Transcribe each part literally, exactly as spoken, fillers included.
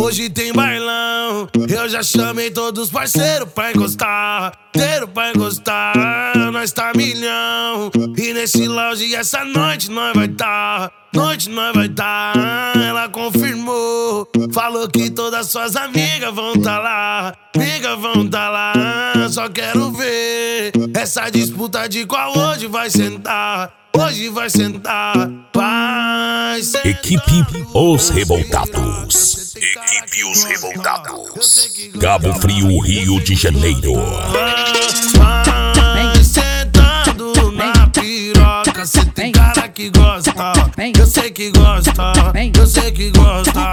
Hoje tem bailão, eu já chamei todos os parceiros pra encostar, inteiro pra encostar. Nós tá milhão, e nesse lounge essa noite nós vai tá, noite nós vai tá. Ela confirmou, falou que todas suas amigas vão tá lá, amigas vão tá lá. Só quero ver essa disputa de qual hoje vai sentar, hoje vai sentar, vai sentar. Equipe Os Revoltados. Equipe Os Revoltados. Cabo Frio, Rio de Janeiro. Vai sentando na piroca, cê tem cara que gosta, eu sei que gosta, eu sei que gosta.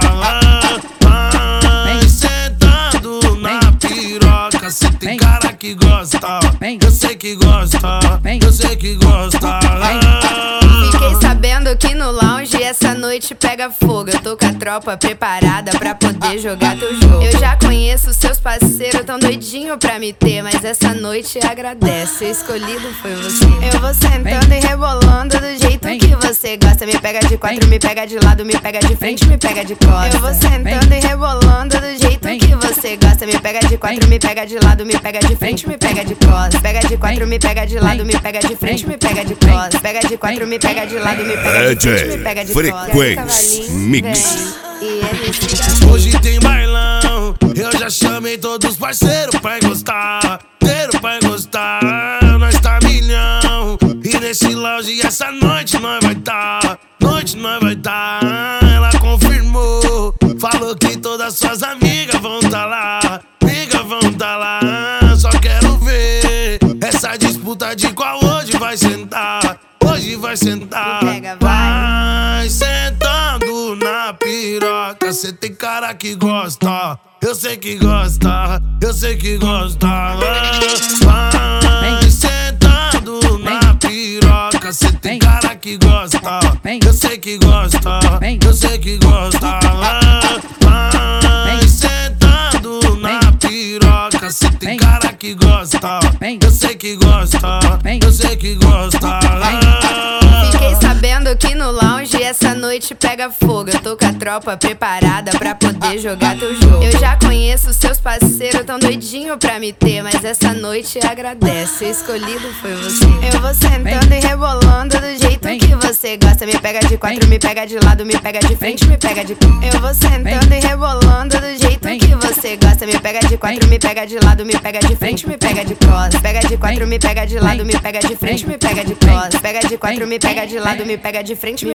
Vai sentando na piroca, cê tem cara que gosta, eu sei que gosta, eu sei que gosta. Fiquei sabendo que no lounge essa noite pega fogo. Eu tô com a tropa preparada pra poder jogar teu jogo. Eu já conheço seus parceiros, tão doidinho pra me ter, mas essa noite agradece, o escolhido foi você. Eu vou sentando e rebolando do jeito que você gosta. Me pega de quatro, me pega de lado, me pega de frente, me pega de costas. Eu vou sentando e rebolando do jeito que você gosta. Me pega de quatro, me pega de lado, me pega de frente, me pega de costas. Pega de quatro, me pega de lado, me pega de frente, me pega de costas. Pega de quatro, me pega de lado, me pega de frente, me pega de costas. Frequência Mix. Hoje tem bailão, eu já chamei todos os parceiros pra encostar, inteiro pra encostar. Nós tá milhão, e nesse lounge essa noite nós vai tá, noite nós vai tá. Ela confirmou, falou que todas suas amigas vão tá lá, amigas vão tá lá. Só quero ver essa disputa de qual hoje vai sentar, hoje vai sentar. Vai sentando na piroca, cê tem cara que gosta, eu sei que gosta, eu sei que gosta. Vai sentando na piroca, cê tem cara que gosta, eu sei que gosta, eu sei que gosta. Vai sentando na piroca, cê tem cara que gosta, eu sei que gosta, eu sei que gosta. Fiquei sabendo que no lounge essa noite pega fogo. Eu tô com a tropa preparada pra poder jogar teu jogo. Eu já conheço seus parceiros, tão doidinho pra me ter, mas essa noite agradece, o escolhido foi você. Eu vou sentando e rebolando do jeito que você gosta. Me pega de quatro, me pega de lado, me pega de frente, me pega de costas. Eu vou sentando e rebolando do jeito que você gosta. Me pega de quatro, me pega de lado, me pega de frente, me pega de costas. Pega de quatro, me pega de lado, me pega de frente, me pega de costas. Pega de quatro, me pega de lado, me pega de frente, me